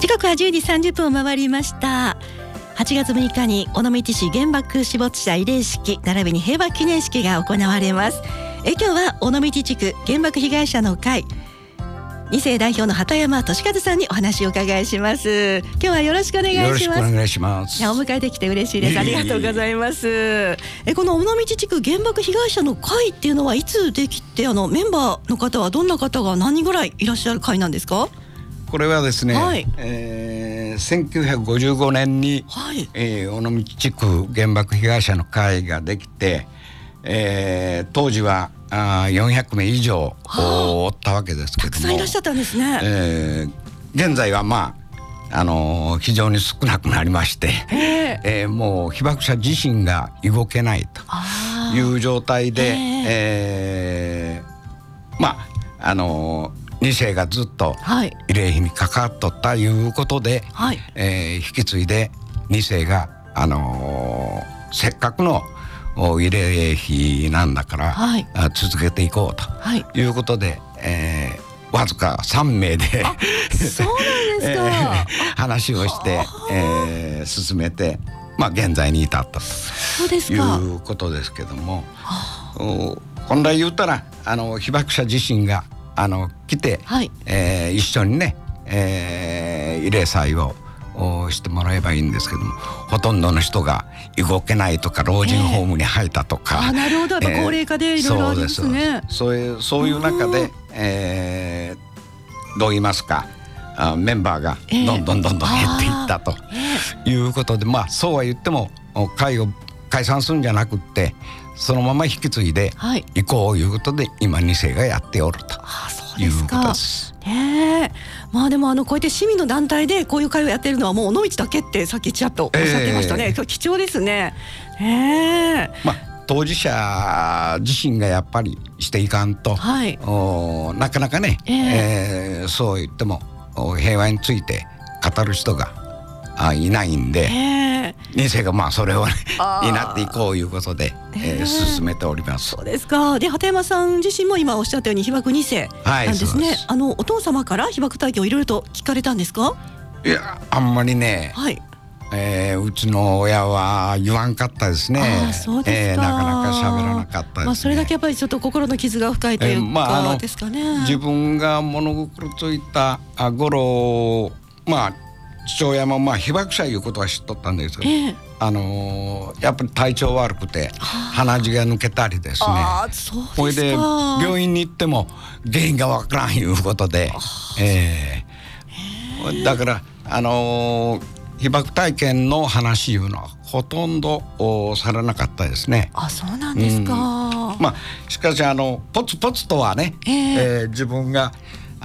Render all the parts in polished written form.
時刻は10時30分を回りました。8月6日に尾道市原爆死没者慰霊式並びに平和記念式が行われます。今日は尾道地区原爆被害者の会2世代表の畑山俊和さんにお話をお伺いします。今日はよろしくお願いします。 よろしくお願いします。 お迎えできて嬉しいです。ありがとうございます。この尾道地区原爆被害者の会っていうのはいつできて、メンバーの方はどんな方が何人ぐらいいらっしゃる会なんですか？ これはですね、 はい、 1955年に、 はい、 尾道地区原爆被害者の会ができて、当時は400名以上おったわけですけども、 たくさんいらっしゃったんですね。 現在は非常に少なくなりまして、もう被爆者自身が動けないという状態で、2世がずっと慰霊碑に関わっとったいうことで、はい、引き継いで2世が、せっかくの慰霊碑なんだから、はい、続けていこうということで、わずか3名でそうなんですか話をして、進めて、現在に至ったということですけども、本来言ったら被爆者自身が来て、はい、一緒にね、慰霊祭をしてもらえばいいんですけども、ほとんどの人が動けないとか老人ホームに入ったとか、 なるほど、やっぱ高齢化でいろいろありますね。 そういう中で、どう言いますか、メンバーがどんどん減っていったということで、そうは言っても会を解散するんじゃなくってそのまま引き継いで行こうということで、今2世がやっておるということです。 でもこうやって市民の団体でこういう会をやってるのはもう尾道だけってさっきちらっとおっしゃってましたね。今日貴重ですね。 当事者自身がやっぱりしていかんと、はい、なかなかね、そう言っても平和について語る人がいないんで、2世がそれをね担っていこうということで、進めております。 そうですか。で畑山さん自身も今おっしゃったように被爆2世なんですね。お父様から被爆体験をいろいろと聞かれたんですか？ いや、あんまりね、はい、うちの親は言わんかったですね。 そうですか。 なかなか喋らなかったですね。 それだけやっぱりちょっと心の傷が深いというかですかね。 自分が物心ついた頃、父親も被爆者いうことは知っとったんですけど、やっぱり体調悪くて鼻血が抜けたりですね。それで病院に行っても原因がわからんいうことで、だから被爆体験の話いうのはほとんどされなかったですね。 そうなんですか。 しかしポツポツとはね、自分が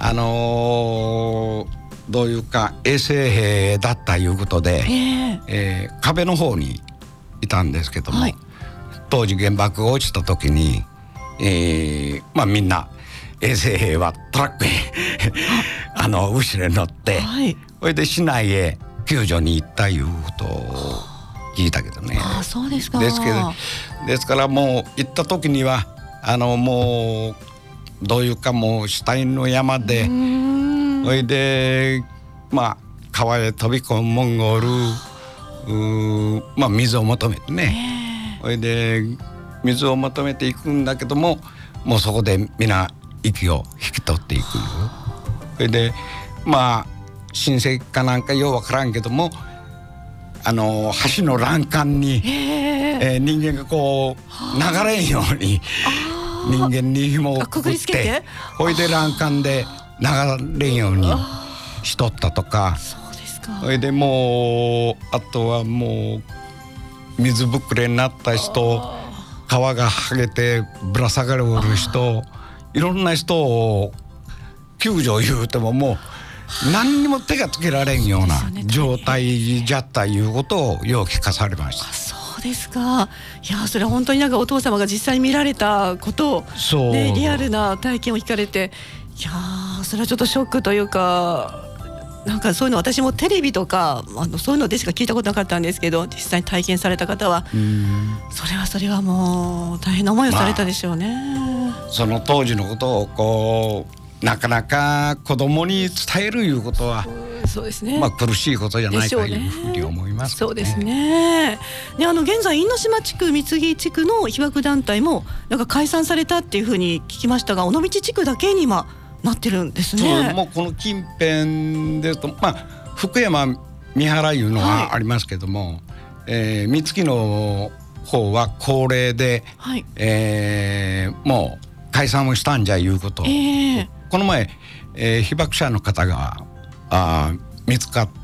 どういうか衛生兵だったいうことで、壁の方にいたんですけども、はい、当時原爆が落ちた時に、みんな衛生兵はトラックへ後ろに乗って、それで市内へ救助に行ったいうことを聞いたけどね。 そうですか。 ですからもう行った時にはもうどういうかもう死体の山で、それで川へ飛び込むモンゴル、水を求めてね、それで水を求めていくんだけども、もうそこで皆息を引き取っていく。それで親戚かなんかようわからんけども、橋の欄干に、人間がこう流れんように人間に紐をくくって、それで欄干で流れんようにしとったとか。それでもうあとはもう水ぶくれになった人、皮が剥げてぶら下がる人、いろんな人を救助言うてももう何にも手がつけられんような状態じゃったいうことをよう聞かされました。 そうですか。いや、それは本当にお父様が実際に見られたことを、リアルな体験を聞かれて、いやそれはちょっとショックというか、そういうの私もテレビとかそういうのでしか聞いたことなかったんですけど、実際に体験された方はそれはもう大変な思いをされたでしょうね。 その当時のことをなかなか子供に伝えるいうことはそうですね。 苦しいことじゃないかというふうに思います、 そうですね。で、現在因島地区、三木地区の被爆団体もなんか解散されたっていうふうに聞きましたが、尾道地区だけに今なってるんですね。 もうこの近辺ですと、福山三原いうのはありますけども、三木の方は高齢で、もう解散をしたんじゃいうこと、この前、被爆者の方が見つかって、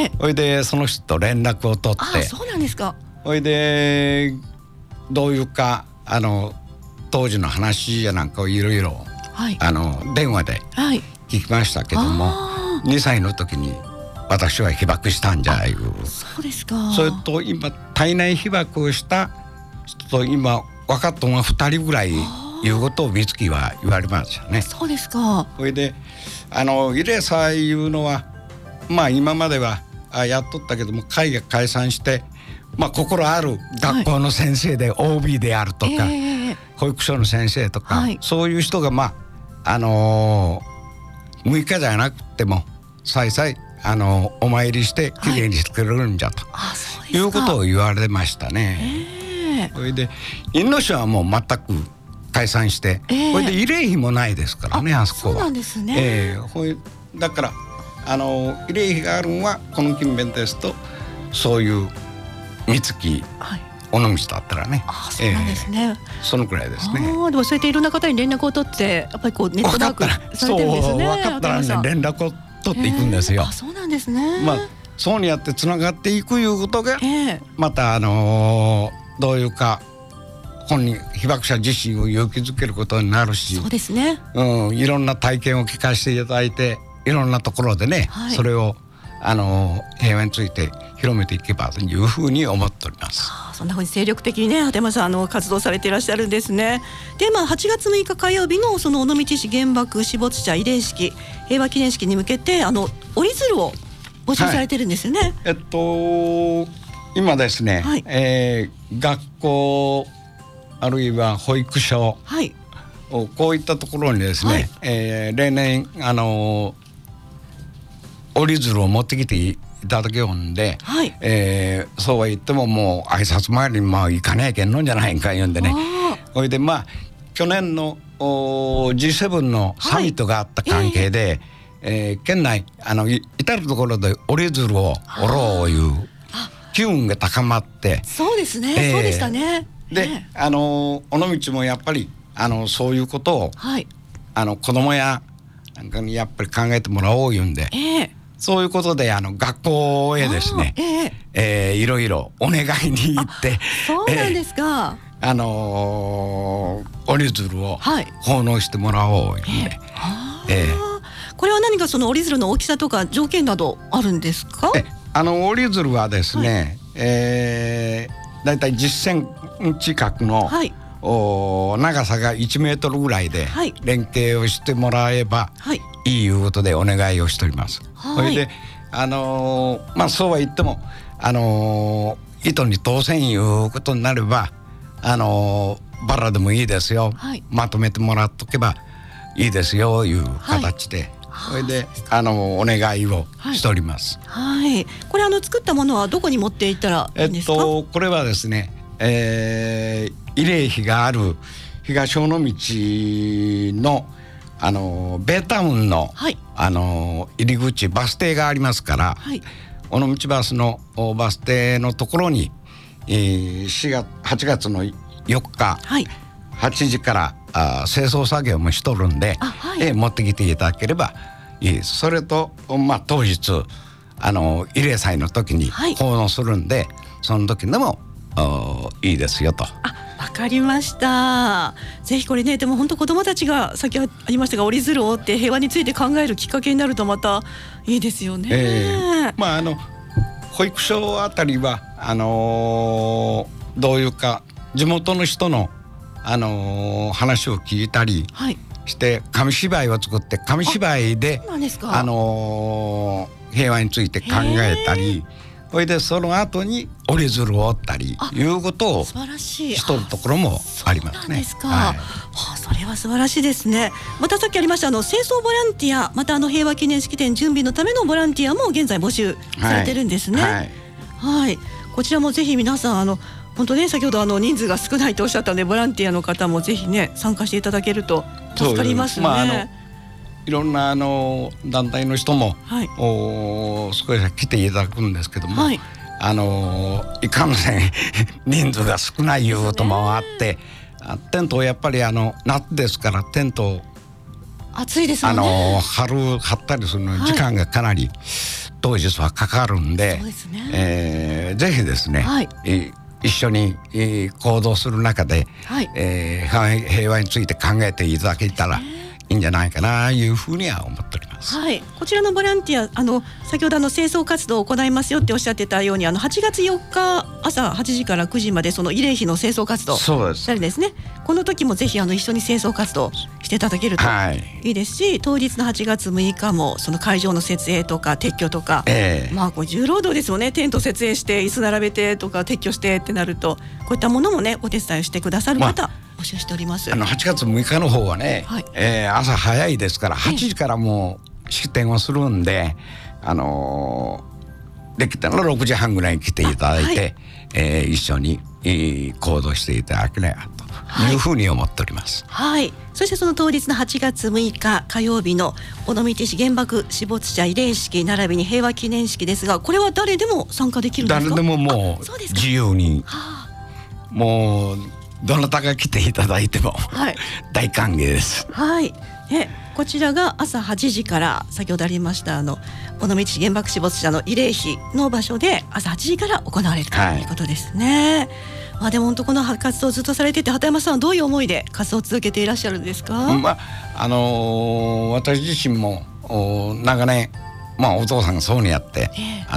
それでその人と連絡を取って、 そうなんですか。 それでどういうか当時の話やなんかをいろいろ電話で聞きましたけども、2歳の時に私は被爆したんじゃいう。 そうですか。 それと今体内被爆をした人と今分かったのは2人ぐらいいうことを美月は言われましたね。 そうですか。 それで慰霊祭いうのは今まではやっとったけども、会が解散して、心ある学校の先生で OB であるとか、保育所の先生とか、そういう人が6日じゃなくても再々お参りしてきれいにしてくれるんじゃと、いうことを言われましたね。それで因島はもう全く解散して、これで慰霊碑もないですからね、あそこは。 そうなんですね。 だから慰霊碑があるのはこの近辺ですと、そういう三木、尾道だったらね。 そうなんですね。 そのくらいですね。 でもそうやっていろんな方に連絡を取って、やっぱりネットワークされてるんですね。 分かったらね、連絡を取っていくんですよ。 そうなんですね。 そうにやってつながっていくいうことが、またどういうか本人被爆者自身を勇気づけることになるし、 そうですね。 いろんな体験を聞かせていただいて、いろんなところでね、それを平和について広めていけばというふうに思っております。 そんなふうに精力的にね、立山さん活動されていらっしゃるんですね。で、8月6日火曜日のその尾道市原爆死没者慰霊式平和記念式に向けて折り鶴を募集されてるんですよね。 今ですね、学校あるいは保育所、こういったところにですね、例年折り鶴を持ってきていただけよんで、そうは言ってももう挨拶回りに行かなきゃいけんのんじゃないんか言うんでね。それで去年のG7 のサミットがあった関係で、県内至る所で折り鶴を折ろういう機運が高まって、 そうですね、そうでしたね。 で尾道もやっぱりそういうことを、子供やなんかにやっぱり考えてもらおういうんで、そういうことで学校へですね、いろいろお願いに行って、 そうなんですか。 折り鶴を奉納してもらおういうんで、 これは何かその折り鶴の大きさとか条件などあるんですか？ 折り鶴はですね、だいたい10センチ角の、長さが1メートルぐらいで連携をしてもらえばいいいうことでお願いをしております。それでそうは言っても糸に通せんいうことになればバラでもいいですよ、まとめてもらっとけばいいですよいう形で、それでお願いをしております。 これ作ったものはどこに持っていったらいいんですか？ これはですね、慰霊碑がある東尾道のベイタウンの、入り口バス停がありますから、尾道バスのバス停のところに、8月の4日、8時から清掃作業もしとるんで、持ってきていただければいいです。それと、当日慰霊祭の時に奉納するんで、その時でもいいですよと。 わかりました。ぜひこれね、でも本当子どもたちがさっきありましたが折り鶴を折って平和について考えるきっかけになるとまたいいですよね。 保育所あたりはどういうか地元の人の話を聞いたりして紙芝居を作って、紙芝居で平和について考えたり、 それでその後に折り鶴を折ったりいうことを素晴らしいしとるところもありますね。 そうなんですか。それは素晴らしいですね。またさっきありました清掃ボランティア、また平和記念式典準備のためのボランティアも現在募集されてるんですね。こちらもぜひ皆さん本当ね、先ほど人数が少ないとおっしゃったので、ボランティアの方もぜひね参加していただけると助かりますね。 いろんな団体の人も、少し来ていただくんですけども、いかんせん人数が少ないいうこともあって、テントをやっぱり夏ですからテントを暑いですよね。 張ったりするのに時間がかなり当日はかかるんで、ぜひですね、一緒に行動する中で、平和について考えていただけたらいいんじゃないかないうふうには思っております。 こちらのボランティア先ほど清掃活動を行いますよっておっしゃってたように8月4日朝8時から9時までその慰霊碑の清掃活動したりですね、この時もぜひ一緒に清掃活動していただけるといいですし、当日の8月6日もその会場の設営とか撤去とか、これ重労働ですよね。テント設営して椅子並べてとか撤去してってなると、こういったものもねお手伝いしてくださる方、募集しております。 8月6日の方はね、朝早いですから8時からもう式典をするんで、できたら6時半ぐらいに来ていただいて、一緒に行動していただければというふうに思っております。 そしてその当日の8月6日火曜日の尾道市原爆死没者慰霊式並びに平和記念式ですが、これは誰でも参加できるんですか？ 誰でももう自由に、もうどなたが来ていただいても、大歓迎です。こちらが朝8時から先ほどありました尾道市原爆死没者の慰霊碑の場所で朝8時から行われるということですね。でも本当この活動をずっとされてて、畑山さんはどういう思いで活動を続けていらっしゃるんですか？私自身も長年、お父さんがそうにやって、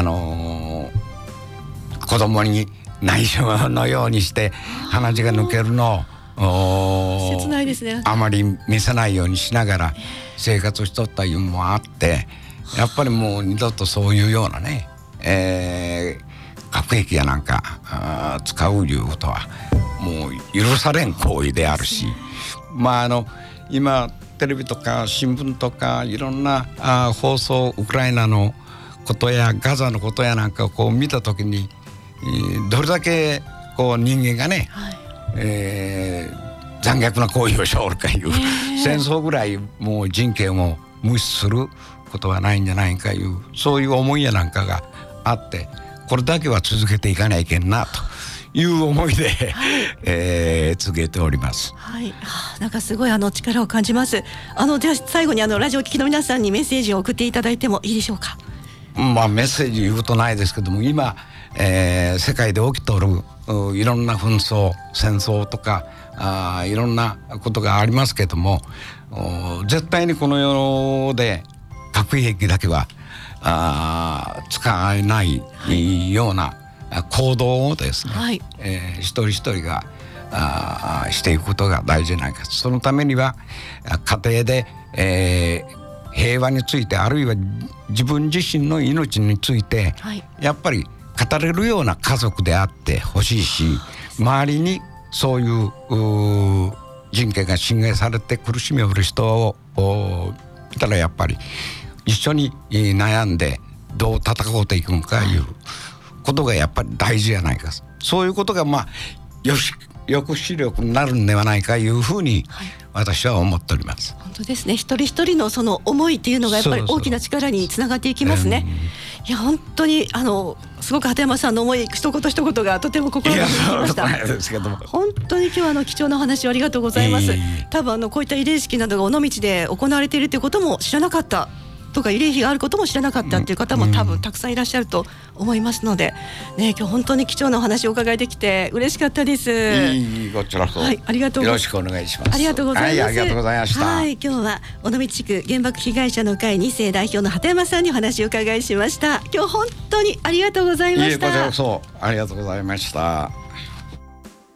子供に内緒のようにして鼻血が抜けるのを切ないですね。 あまり見せないようにしながら生活をしとったいうのもあって、やっぱりもう二度とそういうようなね、核兵器やなんか使ういうことはもう許されん行為であるし、今テレビとか新聞とかいろんな放送、ウクライナのことやガザのことやなんかを見た時に、どれだけ人間がね、残虐な行為をしおるかいう、戦争ぐらいもう人権を無視することはないんじゃないかいう、そういう思いやなんかがあって、これだけは続けていかないけんなという思いで、続けております。 なんかすごい力を感じます。では最後にラジオ聴きの皆さんにメッセージを送っていただいてもいいでしょうか？ メッセージ言うとないですけども、今、世界で起きとるいろんな紛争、戦争とかいろんなことがありますけども、絶対にこの世で核兵器だけは使えないような行動をですね、一人一人がしていくことが大事じゃないか。そのためには家庭で、平和について、あるいは自分自身の命について、やっぱり語れるような家族であってほしいし、周りにそういう人権が侵害されて苦しみをおる人をいたら、やっぱり一緒に悩んでどう戦おうといくんかいうことがやっぱり大事じゃないか。そういうことが抑止力になるんではないかいうふうに私は思っております。 本当ですね。一人一人のその思いっていうのがやっぱり大きな力につながっていきますね。いや本当にすごく畑山さんの思い一言一言がとても心に響きました。本当に今日は貴重なお話をありがとうございます。多分こういった慰霊式などが尾道で行われているということも知らなかったとか、慰霊碑があることも知らなかったっていう方も多分たくさんいらっしゃると思いますので、今日本当に貴重なお話を伺いできて嬉しかったです。 こちらこそ、 ありがとうよろしくお願いします。 ありがとうございます。 ありがとうございました。 今日は尾道地区原爆被害者の会2世代表の畑山さんにお話を伺いしました。今日本当にありがとうございました。 こちらこそありがとうございました。